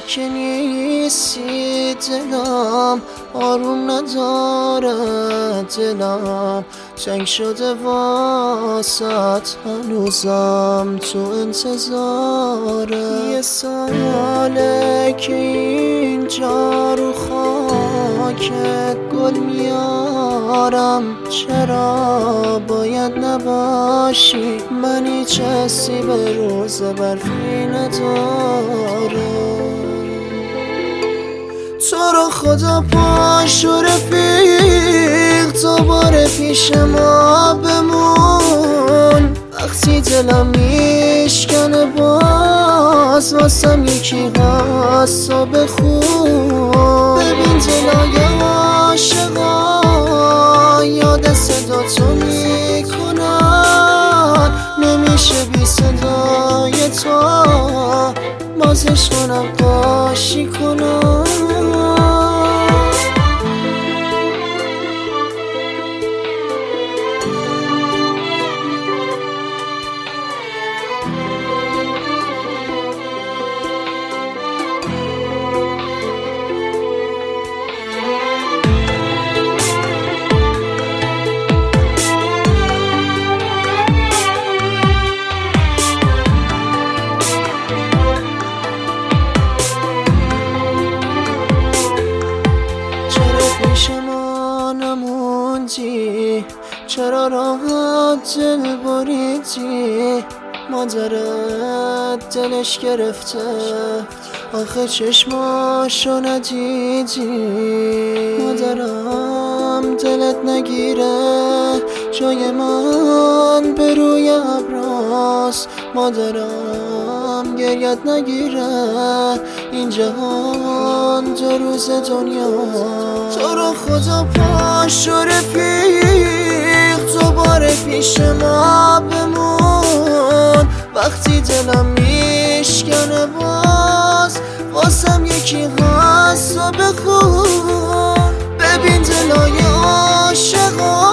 که نیستی دلم آروم نداره، دلم تنگ شده واسط، هنوزم تو انتظاره. یه ساله که اینجا رو خاکت گل میارم، چرا باید نباشی؟ من هیچ حسی به روز برفی نداره. تو رو خدا پاش و رفیق دوباره پیش ما بمون، وقتی دلم میشکنه باز واسم یکی هست و بخون. ببین دلای عاشقا یاد صدا تو میکنن، نمیشه بی صدای تو بازش کنم قاشی کنم. پیش ما نموندی، چرا راحت دل بریدی؟ مادرت دلش گرفته، آخه چشماشو ندیدی؟ مادرم دلت نگیره، جای من به روی ابراست. مادرم گریت نگیره، این جهان دو روز دنیا. تو رو خدا پاش و رفیق دوباره پیش ما بمون، وقتی دلم میشکنه باز واسم یکی هست و بخون. ببین دلای عاشقا